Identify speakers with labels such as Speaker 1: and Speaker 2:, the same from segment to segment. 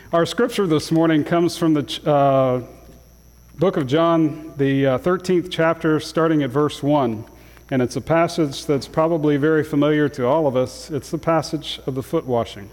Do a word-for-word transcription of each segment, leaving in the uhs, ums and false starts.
Speaker 1: Our scripture this morning comes from the uh, book of John, the uh, thirteenth chapter, starting at verse one. And it's a passage that's probably very familiar to all of us. It's the passage of the foot washing.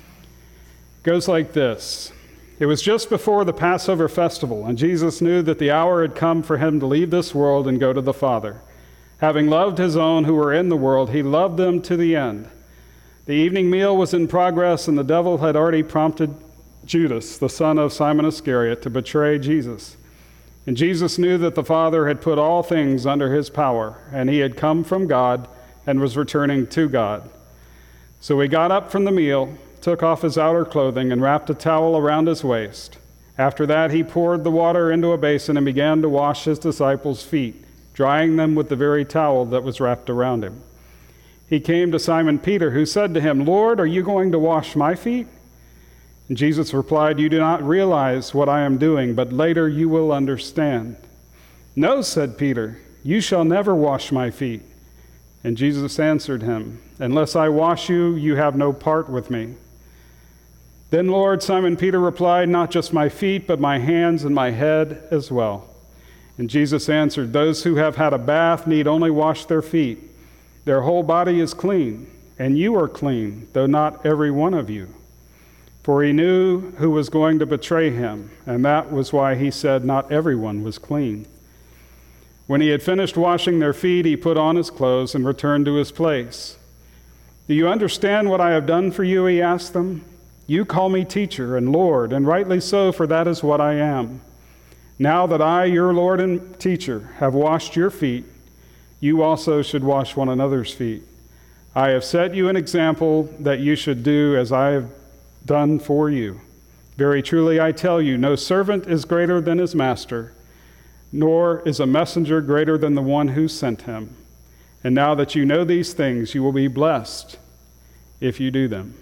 Speaker 1: It goes like this. It was just before the Passover festival, and Jesus knew that the hour had come for him to leave this world and go to the Father. Having loved his own who were in the world, he loved them to the end. The evening meal was in progress, and the devil had already prompted Judas, the son of Simon Iscariot, to betray Jesus. And Jesus knew that the Father had put all things under his power, and he had come from God and was returning to God. So he got up from the meal, took off his outer clothing, and wrapped a towel around his waist. After that, he poured the water into a basin and began to wash his disciples' feet, drying them with the very towel that was wrapped around him. He came to Simon Peter, who said to him, "Lord, are you going to wash my feet?" And Jesus replied, "You do not realize what I am doing, but later you will understand." "No," said Peter, "you shall never wash my feet." And Jesus answered him, "Unless I wash you, you have no part with me." "Then, Lord," Simon Peter replied, "not just my feet, but my hands and my head as well." And Jesus answered, "Those who have had a bath need only wash their feet. Their whole body is clean, and you are clean, though not every one of you." For he knew who was going to betray him, and that was why he said not everyone was clean. When he had finished washing their feet, he put on his clothes and returned to his place. "Do you understand what I have done for you?" he asked them. "You call me teacher and Lord, and rightly so, for that is what I am. Now that I, your Lord and teacher, have washed your feet, you also should wash one another's feet. I have set you an example that you should do as I have done for you. Very truly I tell you, no servant is greater than his master, nor is a messenger greater than the one who sent him. And now that you know these things, you will be blessed if you do them."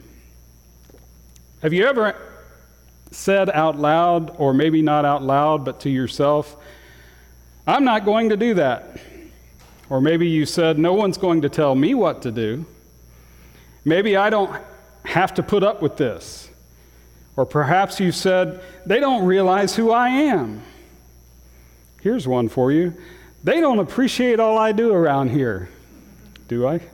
Speaker 1: Have you ever said out loud, or maybe not out loud, but to yourself, "I'm not going to do that"? Or maybe you said, "No one's going to tell me what to do. Maybe I don't have to put up with this." Or perhaps you said, "They don't realize who I am." Here's one for you. "They don't appreciate all I do around here." Do I?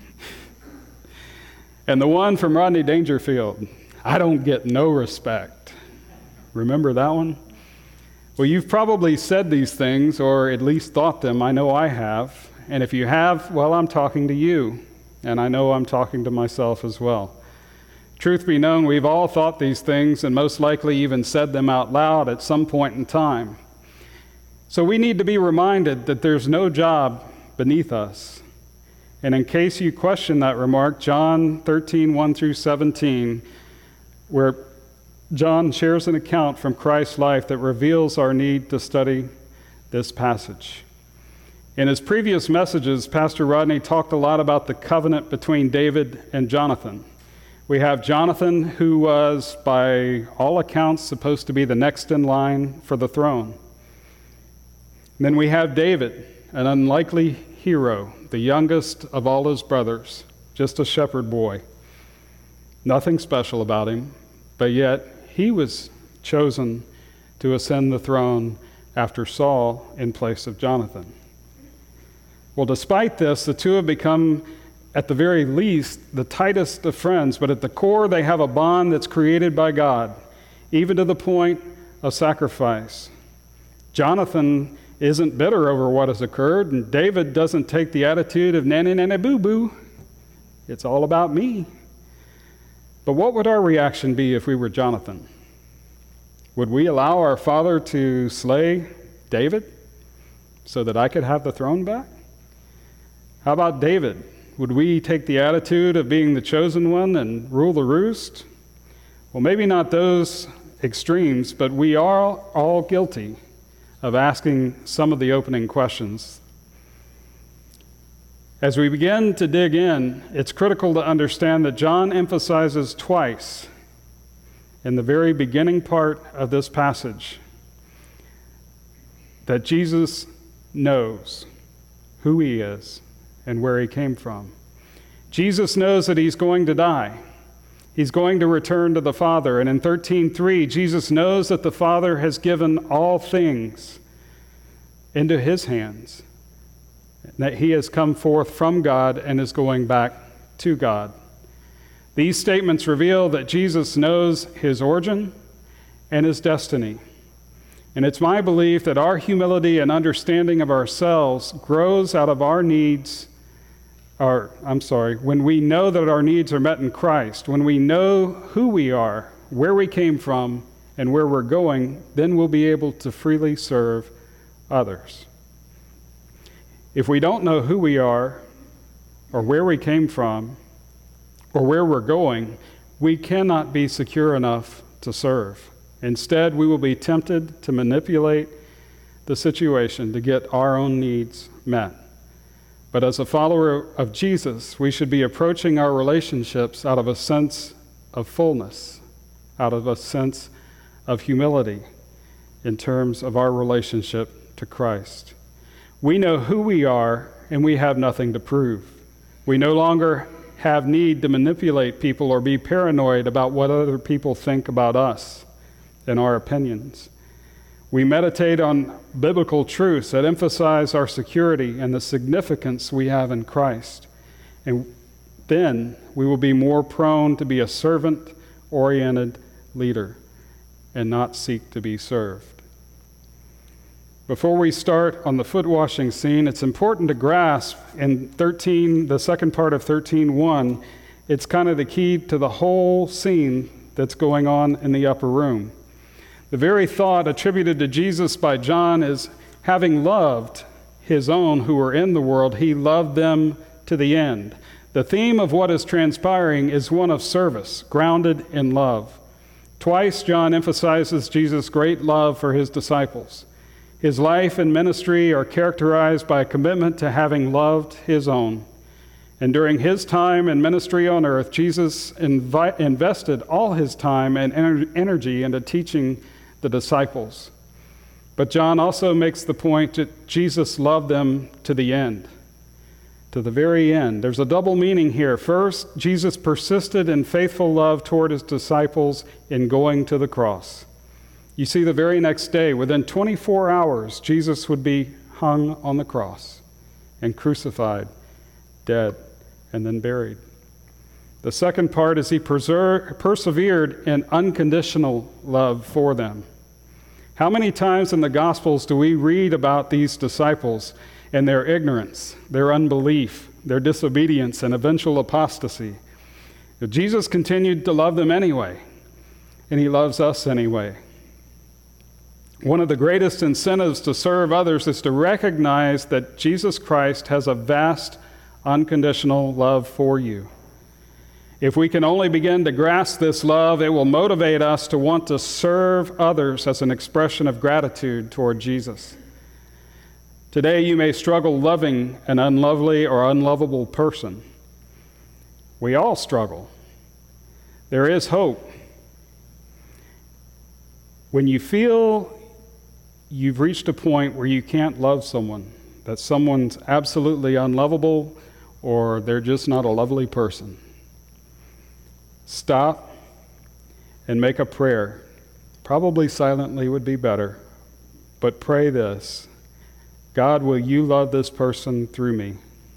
Speaker 1: And the one from Rodney Dangerfield, "I don't get no respect." Remember that one? Well, you've probably said these things, or at least thought them. I know I have. And if you have, well, I'm talking to you. And I know I'm talking to myself as well. Truth be known, we've all thought these things and most likely even said them out loud at some point in time. So we need to be reminded that there's no job beneath us. And in case you question that remark, John thirteen, one through seventeen, where John shares an account from Christ's life that reveals our need to study this passage. In his previous messages, Pastor Rodney talked a lot about the covenant between David and Jonathan. We have Jonathan, who was, by all accounts, supposed to be the next in line for the throne. Then we have David, an unlikely hero, the youngest of all his brothers, just a shepherd boy. Nothing special about him, but yet he was chosen to ascend the throne after Saul in place of Jonathan. Well, despite this, the two have become, at the very least, the tightest of friends, but at the core, they have a bond that's created by God, even to the point of sacrifice. Jonathan isn't bitter over what has occurred, and David doesn't take the attitude of nanny nanny boo boo. It's all about me. But what would our reaction be if we were Jonathan? Would we allow our father to slay David so that I could have the throne back? How about David? Would we take the attitude of being the chosen one and rule the roost? Well, maybe not those extremes, but we are all guilty of asking some of the opening questions. As we begin to dig in, it's critical to understand that John emphasizes twice in the very beginning part of this passage that Jesus knows who he is and where he came from. Jesus knows that he's going to die. He's going to return to the Father. And in thirteen three, Jesus knows that the Father has given all things into his hands, and that he has come forth from God and is going back to God. These statements reveal that Jesus knows his origin and his destiny. And it's my belief that our humility and understanding of ourselves grows out of our needs, or I'm sorry, when we know that our needs are met in Christ, when we know who we are, where we came from, and where we're going, then we'll be able to freely serve others. If we don't know who we are, or where we came from, or where we're going, we cannot be secure enough to serve. Instead, we will be tempted to manipulate the situation to get our own needs met. But as a follower of Jesus, we should be approaching our relationships out of a sense of fullness, out of a sense of humility in terms of our relationship to Christ. We know who we are, and we have nothing to prove. We no longer have need to manipulate people or be paranoid about what other people think about us and our opinions. We meditate on biblical truths that emphasize our security and the significance we have in Christ. And then we will be more prone to be a servant-oriented leader and not seek to be served. Before we start on the foot washing scene, it's important to grasp in thirteen, the second part of thirteen one, it's kind of the key to the whole scene that's going on in the upper room. The very thought attributed to Jesus by John is, having loved his own who were in the world, he loved them to the end. The theme of what is transpiring is one of service, grounded in love. Twice, John emphasizes Jesus' great love for his disciples. His life and ministry are characterized by a commitment to having loved his own. And during his time and ministry on earth, Jesus invi- invested all his time and ener- energy into teaching the disciples. But John also makes the point that Jesus loved them to the end, to the very end. There's a double meaning here. First, Jesus persisted in faithful love toward his disciples in going to the cross. You see, the very next day, within twenty-four hours, Jesus would be hung on the cross and crucified, dead, and then buried. The second part is he perser- persevered in unconditional love for them. How many times in the Gospels do we read about these disciples and their ignorance, their unbelief, their disobedience, and eventual apostasy? But Jesus continued to love them anyway, and he loves us anyway. One of the greatest incentives to serve others is to recognize that Jesus Christ has a vast, unconditional love for you. If we can only begin to grasp this love, it will motivate us to want to serve others as an expression of gratitude toward Jesus. Today, you may struggle loving an unlovely or unlovable person. We all struggle. There is hope. When you feel you've reached a point where you can't love someone, that someone's absolutely unlovable or they're just not a lovely person, stop and make a prayer. Probably silently would be better, but pray this: God, will you love this person through me?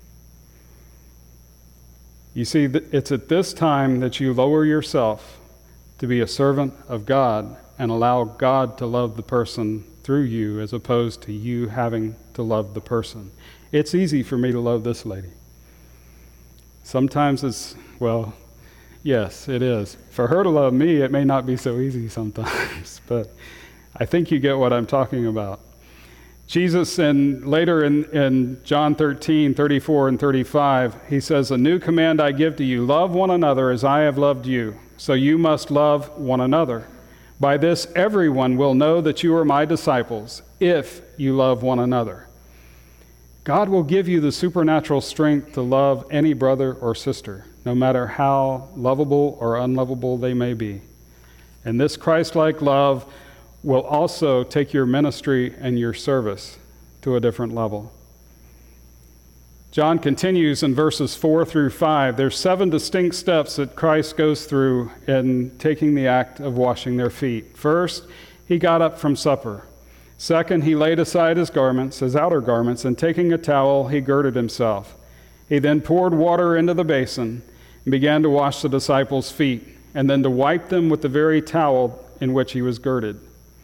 Speaker 1: You see, it's at this time that you lower yourself to be a servant of God and allow God to love the person through you, as opposed to you having to love the person. It's easy for me to love this lady. Sometimes it's, well, yes, it is. For her to love me, it may not be so easy sometimes, but I think you get what I'm talking about. Jesus, and later in, in John thirteen, thirty-four and thirty-five, he says, "A new command I give to you, love one another as I have loved you, so you must love one another. By this everyone will know that you are my disciples, if you love one another." God will give you the supernatural strength to love any brother or sister, no matter how lovable or unlovable they may be. And this Christ-like love will also take your ministry and your service to a different level. John continues in verses four through five. There's seven distinct steps that Christ goes through in taking the act of washing their feet. First, he got up from supper. Second, he laid aside his garments, his outer garments, and taking a towel, he girded himself. He then poured water into the basin and began to wash the disciples' feet, and then to wipe them with the very towel in which he was girded.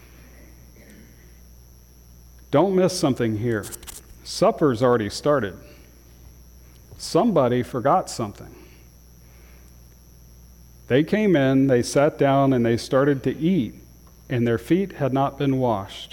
Speaker 1: Don't miss something here. Supper's already started. Somebody forgot something. They came in, they sat down, and they started to eat, and their feet had not been washed.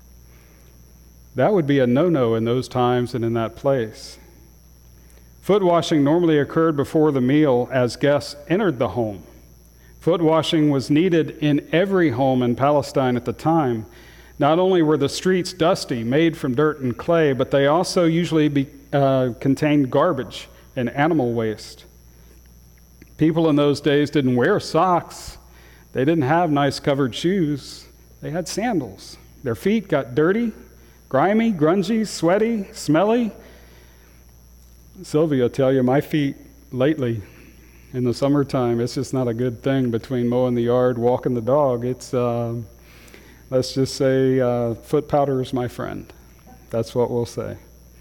Speaker 1: That would be a no-no in those times and in that place. Foot washing normally occurred before the meal as guests entered the home. Foot washing was needed in every home in Palestine at the time. Not only were the streets dusty, made from dirt and clay, but they also usually be, uh, contained garbage and animal waste. People in those days didn't wear socks. They didn't have nice covered shoes. They had sandals. Their feet got dirty, grimy, grungy, sweaty, smelly. Sylvia will tell you, my feet lately in the summertime, it's just not a good thing between mowing the yard, walking the dog. It's, uh, let's just say, uh, foot powder is my friend. That's what we'll say.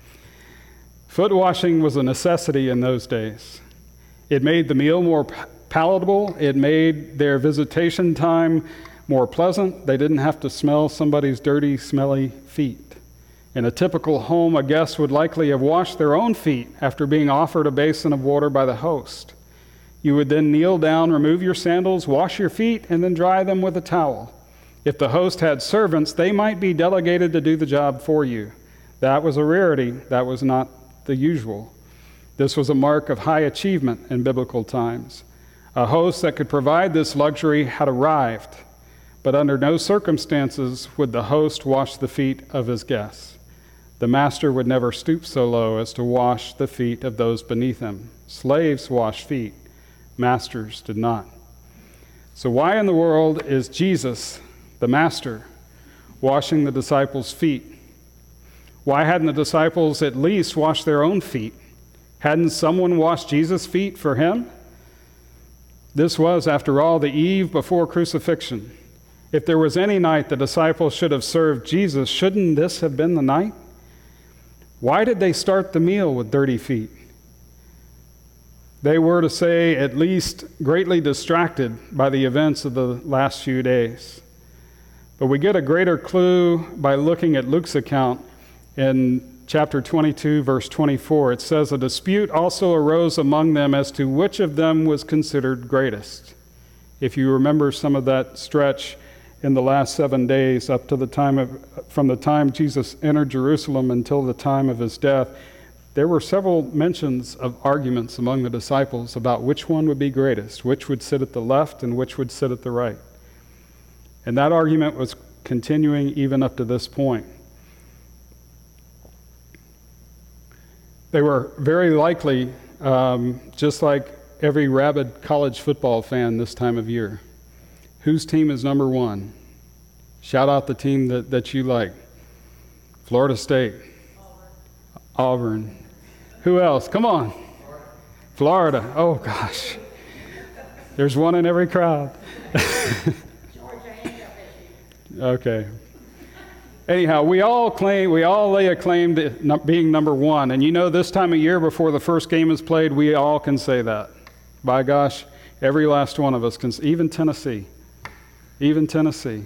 Speaker 1: Foot washing was a necessity in those days. It made the meal more palatable. It made their visitation time more pleasant. They didn't have to smell somebody's dirty, smelly feet. In a typical home, a guest would likely have washed their own feet after being offered a basin of water by the host. You would then kneel down, remove your sandals, wash your feet, and then dry them with a towel. If the host had servants, they might be delegated to do the job for you. That was a rarity. That was not the usual. This was a mark of high achievement in biblical times. A host that could provide this luxury had arrived, but under no circumstances would the host wash the feet of his guests. The master would never stoop so low as to wash the feet of those beneath him. Slaves washed feet. Masters did not. So why in the world is Jesus, the master, washing the disciples' feet? Why hadn't the disciples at least washed their own feet? Hadn't someone washed Jesus' feet for him? This was, after all, the eve before crucifixion. If there was any night the disciples should have served Jesus, shouldn't this have been the night? Why did they start the meal with dirty feet? They were, to say, at least greatly distracted by the events of the last few days. But we get a greater clue by looking at Luke's account in chapter twenty-two, verse twenty-four. It says, "A dispute also arose among them as to which of them was considered greatest." If you remember some of that stretch in the last seven days up to the time of, from the time Jesus entered Jerusalem until the time of his death, there were several mentions of arguments among the disciples about which one would be greatest, which would sit at the left and which would sit at the right. And that argument was continuing even up to this point. They were very likely, um, just like every rabid college football fan this time of year, whose team is number one? Shout out the team that, that you like. Florida State. Auburn. Auburn. Who else? Come on. Florida. Florida. Oh, gosh. There's one in every crowd. Okay. Anyhow, we all claim, we all lay a claim to being number one. And you know, this time of year before the first game is played, we all can say that. By gosh, every last one of us can, even Tennessee. Even Tennessee.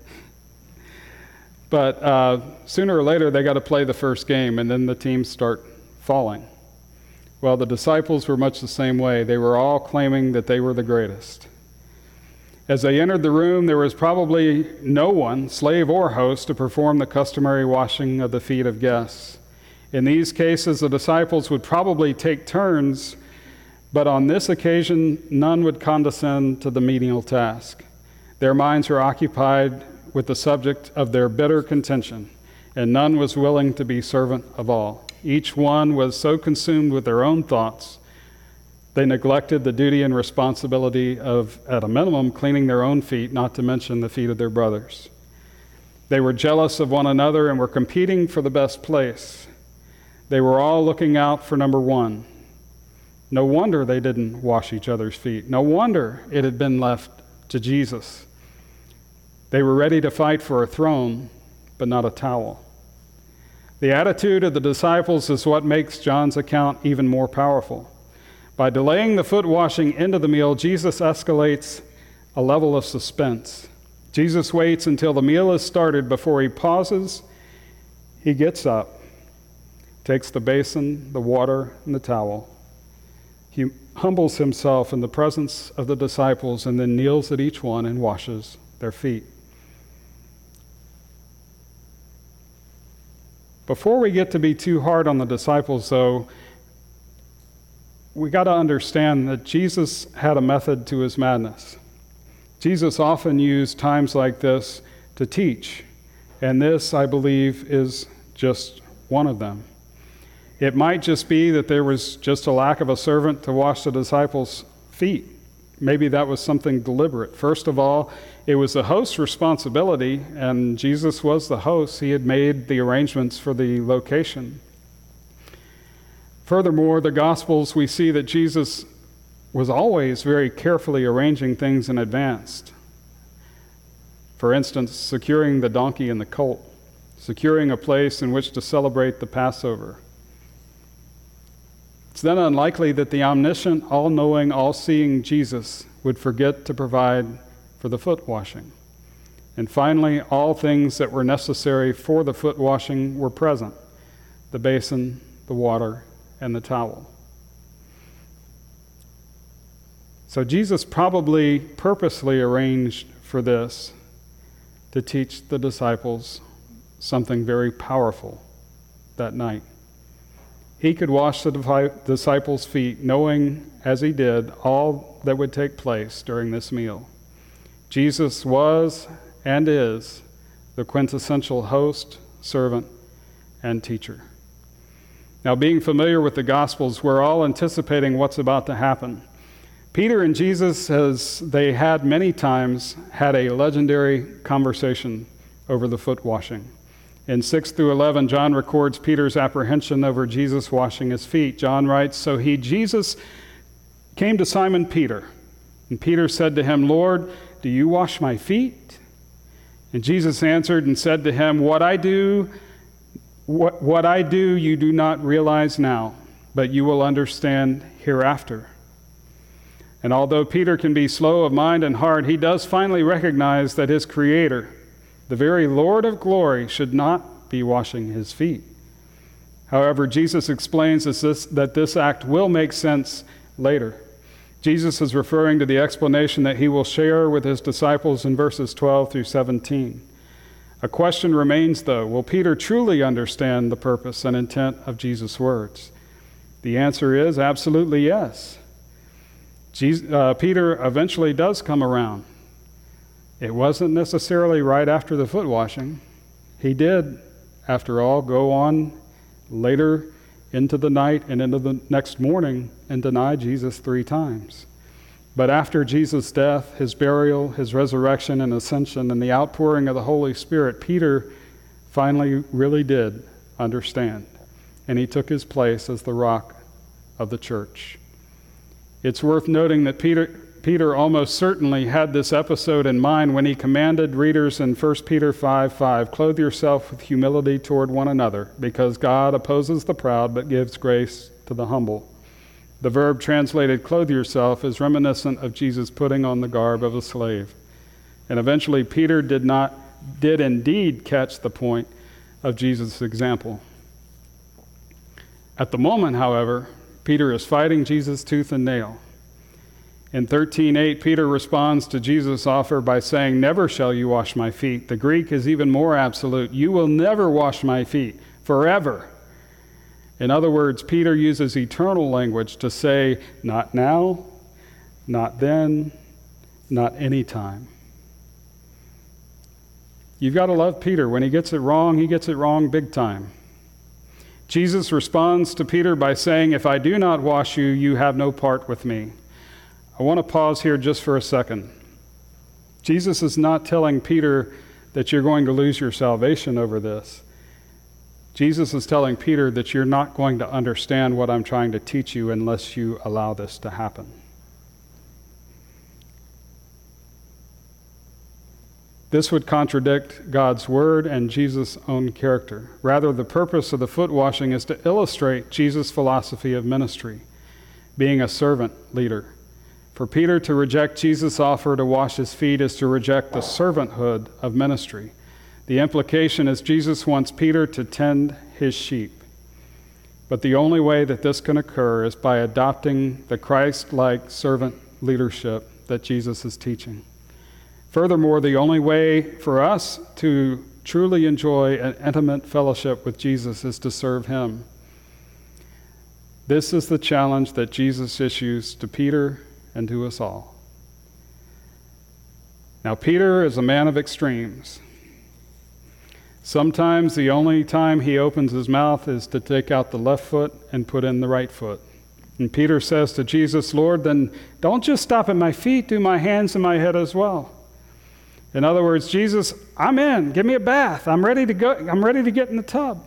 Speaker 1: But uh, sooner or later, they got to play the first game, and then the teams start falling. Well, the disciples were much the same way. They were all claiming that they were the greatest. As they entered the room, there was probably no one, slave or host, to perform the customary washing of the feet of guests. In these cases, the disciples would probably take turns, but on this occasion, none would condescend to the menial task. Their minds were occupied with the subject of their bitter contention, and none was willing to be servant of all. Each one was so consumed with their own thoughts, they neglected the duty and responsibility of, at a minimum, cleaning their own feet, not to mention the feet of their brothers. They were jealous of one another and were competing for the best place. They were all looking out for number one. No wonder they didn't wash each other's feet. No wonder it had been left to Jesus. They were ready to fight for a throne, but not a towel. The attitude of the disciples is what makes John's account even more powerful. By delaying the foot washing into the meal, Jesus escalates a level of suspense. Jesus waits until the meal is started before he pauses. He gets up, takes the basin, the water, and the towel. He humbles himself in the presence of the disciples and then kneels at each one and washes their feet. Before we get to be too hard on the disciples, though, we got to understand that Jesus had a method to his madness. Jesus often used times like this to teach, and this, I believe, is just one of them. It might just be that there was just a lack of a servant to wash the disciples' feet. Maybe that was something deliberate. First of all, it was the host's responsibility, and Jesus was the host. He had made the arrangements for the location. Furthermore, the Gospels, we see that Jesus was always very carefully arranging things in advance. For instance, securing the donkey and the colt, securing a place in which to celebrate the Passover. It's then unlikely that the omniscient, all-knowing, all-seeing Jesus would forget to provide for the foot washing. And finally, all things that were necessary for the foot washing were present: the basin, the water, and the towel. So Jesus probably purposely arranged for this to teach the disciples something very powerful that night. He could wash the disciples' feet, knowing, as he did, all that would take place during this meal. Jesus was and is the quintessential host, servant, and teacher. Now, being familiar with the Gospels, we're all anticipating what's about to happen. Peter and Jesus, as they had many times, had a legendary conversation over the foot washing. In six through eleven, John records Peter's apprehension over Jesus washing his feet. John writes, "So he, Jesus, came to Simon Peter, and Peter said to him, 'Lord, do you wash my feet?' And Jesus answered and said to him, 'What I do, what, what I do you do not realize now, but you will understand hereafter.'" And although Peter can be slow of mind and heart, he does finally recognize that his Creator, the very Lord of glory, should not be washing his feet. However, Jesus explains this, that this act will make sense later. Jesus is referring to the explanation that he will share with his disciples in verses twelve through seventeen. A question remains, though: will Peter truly understand the purpose and intent of Jesus' words? The answer is absolutely yes. Jesus, uh, Peter eventually does come around. It wasn't necessarily right after the foot washing. He did, after all, go on later into the night and into the next morning and deny Jesus three times. But after Jesus' death, his burial, his resurrection and ascension, and the outpouring of the Holy Spirit, Peter finally really did understand, and he took his place as the rock of the church. It's worth noting that Peter Peter almost certainly had this episode in mind when he commanded readers in First Peter five five, "Clothe yourself with humility toward one another, because God opposes the proud but gives grace to the humble." The verb translated "clothe yourself" is reminiscent of Jesus putting on the garb of a slave. And eventually Peter did not did indeed catch the point of Jesus' example. At the moment, however, Peter is fighting Jesus tooth and nail. In thirteen eight, Peter responds to Jesus' offer by saying, "Never shall you wash my feet." The Greek is even more absolute. "You will never wash my feet, forever." In other words, Peter uses eternal language to say, not now, not then, not any time. You've got to love Peter. When he gets it wrong, he gets it wrong big time. Jesus responds to Peter by saying, "If I do not wash you, you have no part with me." I want to pause here just for a second. Jesus is not telling Peter that you're going to lose your salvation over this. Jesus is telling Peter that you're not going to understand what I'm trying to teach you unless you allow this to happen. This would contradict God's word and Jesus' own character. Rather, the purpose of the foot washing is to illustrate Jesus' philosophy of ministry, being a servant leader. For Peter to reject Jesus' offer to wash his feet is to reject the servanthood of ministry. The implication is Jesus wants Peter to tend his sheep. But the only way that this can occur is by adopting the Christ-like servant leadership that Jesus is teaching. Furthermore, the only way for us to truly enjoy an intimate fellowship with Jesus is to serve him. This is the challenge that Jesus issues to Peter and to us all. Now, Peter is a man of extremes. Sometimes the only time he opens his mouth is to take out the left foot and put in the right foot. And Peter says to Jesus, "Lord, then don't just stop at my feet, do my hands and my head as well." In other words, Jesus, I'm in. Give me a bath. I'm ready to go. I'm ready to get in the tub.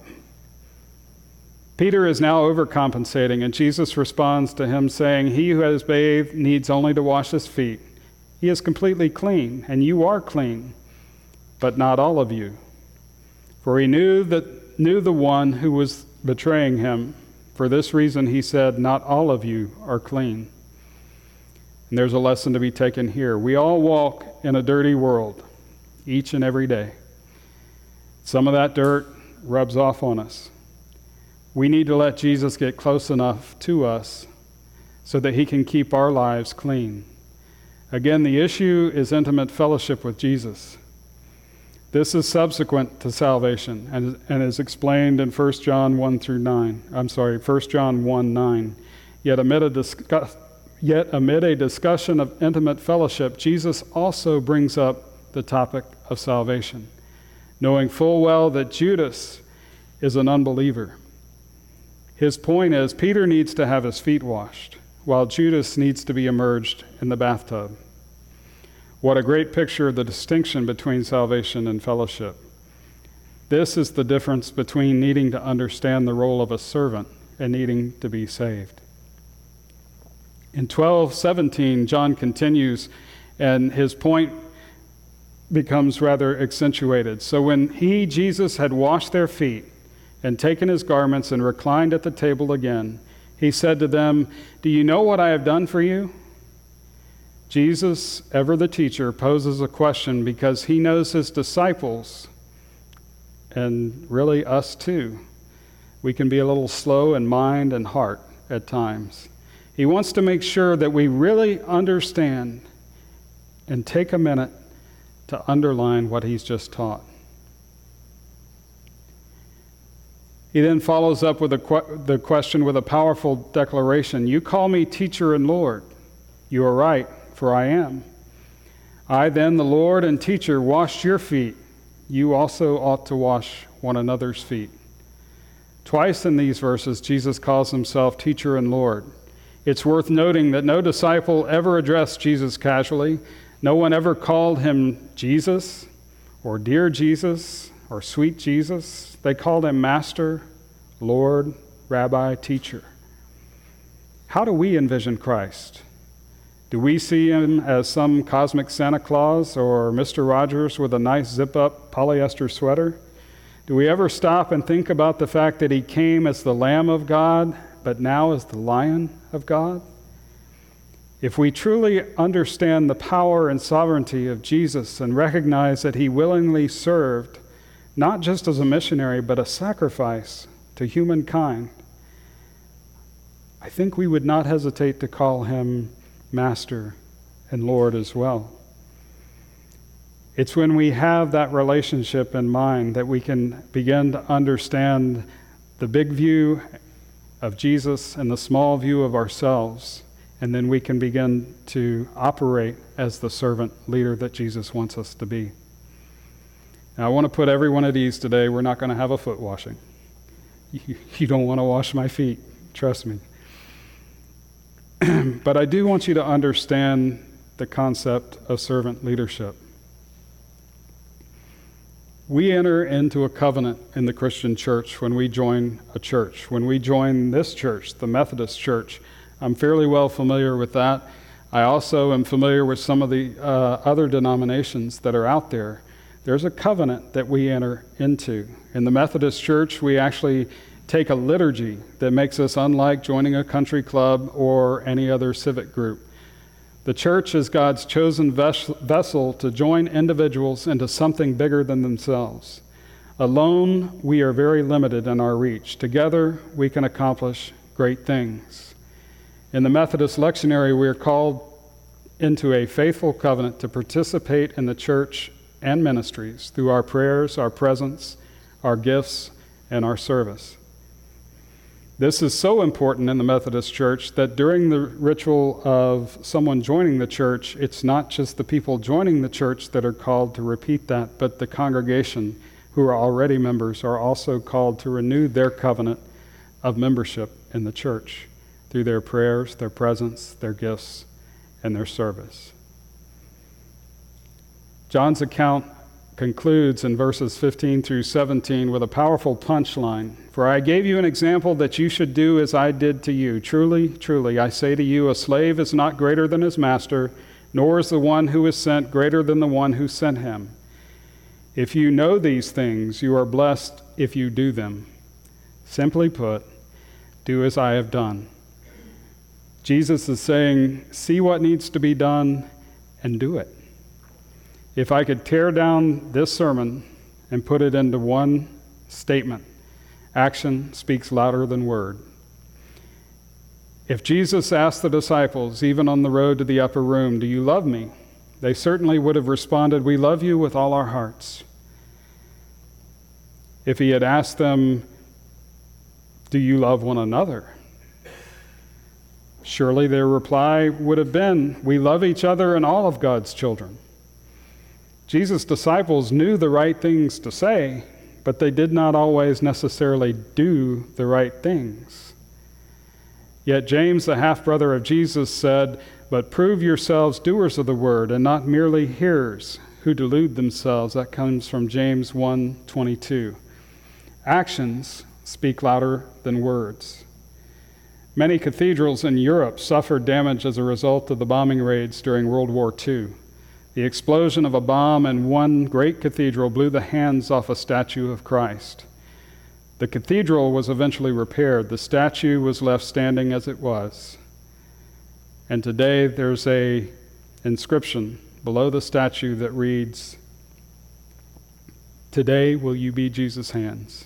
Speaker 1: Peter is now overcompensating, and Jesus responds to him saying, "He who has bathed needs only to wash his feet. He is completely clean, and you are clean, but not all of you." For he knew that knew the one who was betraying him. For this reason he said, "Not all of you are clean." And there's a lesson to be taken here. We all walk in a dirty world each and every day. Some of that dirt rubs off on us. We need to let Jesus get close enough to us so that he can keep our lives clean. Again, the issue is intimate fellowship with Jesus. This is subsequent to salvation and, and is explained in First John one through nine. I'm sorry, First John one nine. Yet amid a discuss, yet amid a discussion of intimate fellowship, Jesus also brings up the topic of salvation, knowing full well that Judas is an unbeliever. His point is Peter needs to have his feet washed, while Judas needs to be immersed in the bathtub. What a great picture of the distinction between salvation and fellowship. This is the difference between needing to understand the role of a servant and needing to be saved. In twelve seventeen, John continues, and his point becomes rather accentuated. So when he, Jesus, had washed their feet and taken his garments and reclined at the table again, he said to them, "Do you know what I have done for you?" Jesus, ever the teacher, poses a question because he knows his disciples, and really us too. We can be a little slow in mind and heart at times. He wants to make sure that we really understand and take a minute to underline what he's just taught. He then follows up with the, the question with a powerful declaration. "You call me teacher and Lord. You are right, for I am. I then, the Lord and teacher, washed your feet. You also ought to wash one another's feet." Twice in these verses, Jesus calls himself teacher and Lord. It's worth noting that no disciple ever addressed Jesus casually. No one ever called him Jesus or dear Jesus or sweet Jesus. They called him Master, Lord, Rabbi, Teacher. How do we envision Christ? Do we see him as some cosmic Santa Claus or Mister Rogers with a nice zip-up polyester sweater? Do we ever stop and think about the fact that he came as the Lamb of God, but now as the Lion of God? If we truly understand the power and sovereignty of Jesus and recognize that he willingly served, not just as a missionary, but a sacrifice to humankind, I think we would not hesitate to call him Master and Lord as well. It's when we have that relationship in mind that we can begin to understand the big view of Jesus and the small view of ourselves, and then we can begin to operate as the servant leader that Jesus wants us to be. Now, I want to put everyone at ease today. We're not going to have a foot washing. You, you don't want to wash my feet, trust me. But I do want you to understand the concept of servant leadership. We enter into a covenant in the Christian church when we join a church. When we join this church, the Methodist Church, I'm fairly well familiar with that. I also am familiar with some of the uh, other denominations that are out there. There's a covenant that we enter into. In the Methodist Church, we actually take a liturgy that makes us unlike joining a country club or any other civic group. The church is God's chosen ves- vessel to join individuals into something bigger than themselves. Alone, we are very limited in our reach. Together, we can accomplish great things. In the Methodist lectionary, we are called into a faithful covenant to participate in the church and ministries through our prayers, our presence, our gifts, and our service. This is so important in the Methodist Church that during the ritual of someone joining the church, it's not just the people joining the church that are called to repeat that, but the congregation who are already members are also called to renew their covenant of membership in the church through their prayers, their presence, their gifts, and their service. John's account concludes in verses fifteen through seventeen with a powerful punchline. For I gave you an example that you should do as I did to you. Truly, truly, I say to you, a slave is not greater than his master, nor is the one who is sent greater than the one who sent him. If you know these things, you are blessed if you do them. Simply put, do as I have done. Jesus is saying, see what needs to be done and do it. If I could tear down this sermon and put it into one statement, action speaks louder than word. If Jesus asked the disciples, even on the road to the upper room, do you love me? They certainly would have responded, we love you with all our hearts. If he had asked them, do you love one another? Surely their reply would have been, we love each other and all of God's children. Jesus' disciples knew the right things to say, but they did not always necessarily do the right things. Yet James, the half-brother of Jesus, said, but prove yourselves doers of the word and not merely hearers who delude themselves. That comes from James one twenty-two. Actions speak louder than words. Many cathedrals in Europe suffered damage as a result of the bombing raids during World War Two. The explosion of a bomb in one great cathedral blew the hands off a statue of Christ. The cathedral was eventually repaired. The statue was left standing as it was. And today there's a inscription below the statue that reads, today will you be Jesus' hands?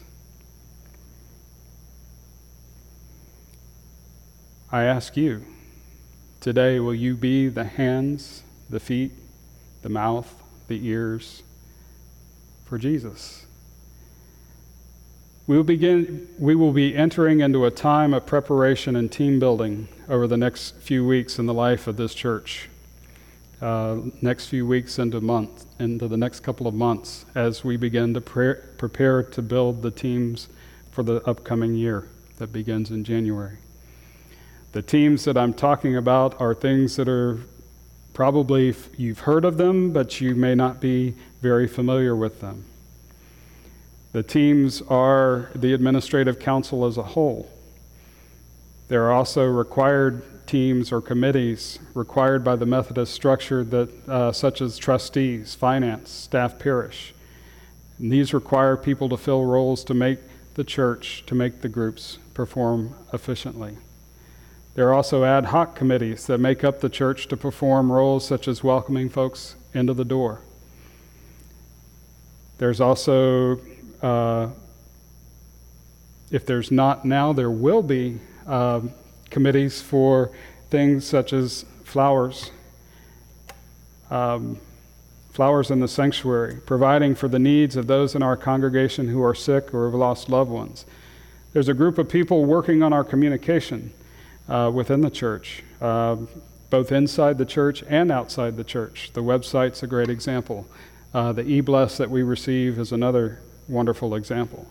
Speaker 1: I ask you, today will you be the hands, the feet, the mouth, the ears for Jesus? We will begin, we will be entering into a time of preparation and team building over the next few weeks in the life of this church. Uh, next few weeks into month, into the next couple of months as we begin to pre- prepare to build the teams for the upcoming year that begins in January. The teams that I'm talking about are things that are probably you've heard of them, but you may not be very familiar with them. The teams are the administrative council as a whole. There are also required teams or committees required by the Methodist structure that, uh, such as trustees, finance, staff parish. And these require people to fill roles to make the church, to make the groups perform efficiently. There are also ad hoc committees that make up the church to perform roles such as welcoming folks into the door. There's also, uh, if there's not now, there will be uh, committees for things such as flowers, um, flowers in the sanctuary, providing for the needs of those in our congregation who are sick or have lost loved ones. There's a group of people working on our communication uh, within the church, uh, both inside the church and outside the church. The website's a great example. Uh, the e-bless that we receive is another wonderful example.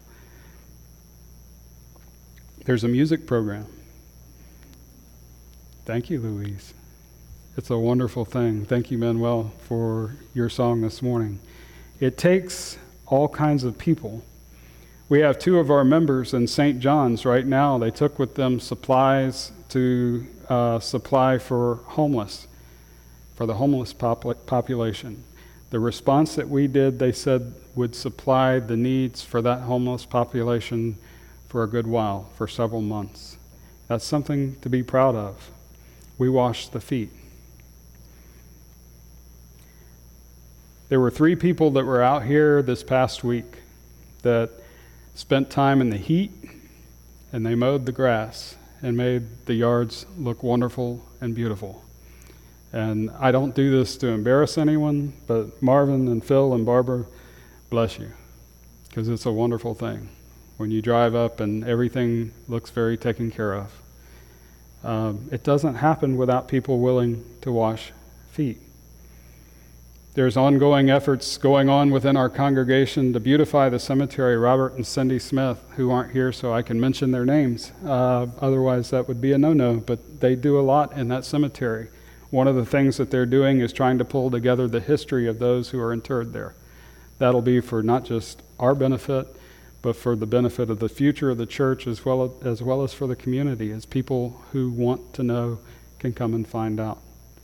Speaker 1: There's a music program. Thank you, Louise. It's a wonderful thing. Thank you, Manuel, for your song this morning. It takes all kinds of people. We have two of our members in Saint John's right now. They took with them supplies to uh, supply for homeless, for the homeless pop- population. The response that we did, they said, would supply the needs for that homeless population for a good while, for several months. That's something to be proud of. We washed the feet. There were three people that were out here this past week that spent time in the heat, and they mowed the grass and made the yards look wonderful and beautiful. And I don't do this to embarrass anyone, but Marvin and Phil and Barbara, bless you, because it's a wonderful thing when you drive up and everything looks very taken care of. Um, it doesn't happen without people willing to wash feet. There's ongoing efforts going on within our congregation to beautify the cemetery. Robert and Cindy Smith, who aren't here so I can mention their names, uh, otherwise that would be a no-no, but they do a lot in that cemetery. One of the things that they're doing is trying to pull together the history of those who are interred there. That'll be for not just our benefit, but for the benefit of the future of the church as well as, well as for the community, as people who want to know can come and find out.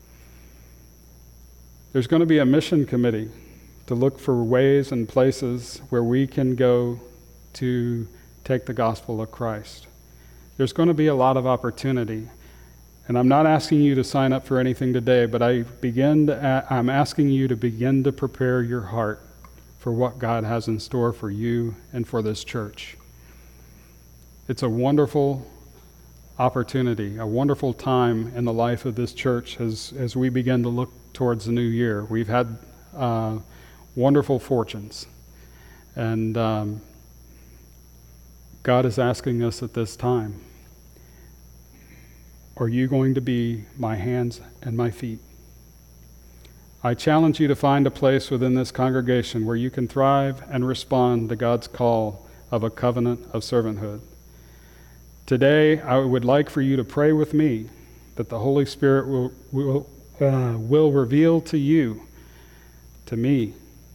Speaker 1: There's going to be a mission committee to look for ways and places where we can go to take the gospel of Christ. There's going to be a lot of opportunity. And I'm not asking you to sign up for anything today, but I begin to a- I'm asking you to begin to prepare your heart for what God has in store for you and for this church. It's a wonderful opportunity, a wonderful time in the life of this church as, as we begin to look towards the new year. We've had uh, wonderful fortunes, and um, God is asking us at this time, are you going to be my hands and my feet? I challenge you to find a place within this congregation where you can thrive and respond to God's call of a covenant of servanthood. Today, I would like for you to pray with me that the Holy Spirit will, will, uh, will reveal to you, to me,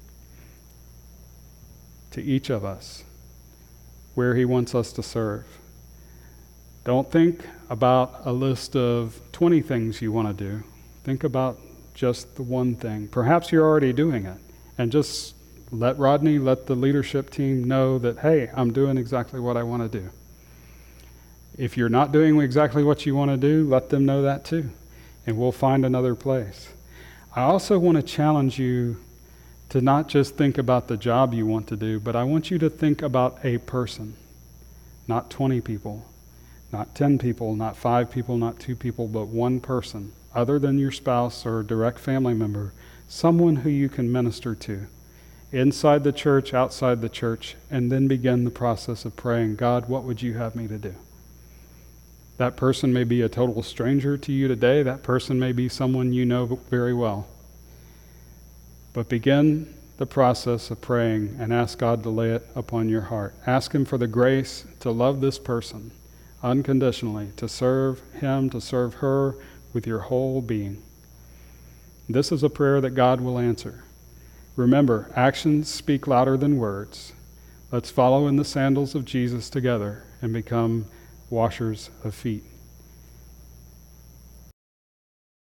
Speaker 1: to each of us, where He wants us to serve. Don't think about a list of twenty things you want to do. Think about just the one thing. Perhaps you're already doing it. And just let Rodney, let the leadership team know that, hey, I'm doing exactly what I want to do. If you're not doing exactly what you want to do, let them know that too. And we'll find another place. I also want to challenge you to not just think about the job you want to do, but I want you to think about a person, not twenty people. Not ten people, not five people, not two people, but one person, other than your spouse or a direct family member, someone who you can minister to, inside the church, outside the church, and then begin the process of praying, God, what would you have me to do? That person may be a total stranger to you today. That person may be someone you know very well. But begin the process of praying and ask God to lay it upon your heart. Ask Him for the grace to love this person unconditionally, to serve him, to serve her with your whole being. This is a prayer that God will answer. Remember, actions speak louder than words. Let's follow in the sandals of Jesus together and become washers of feet.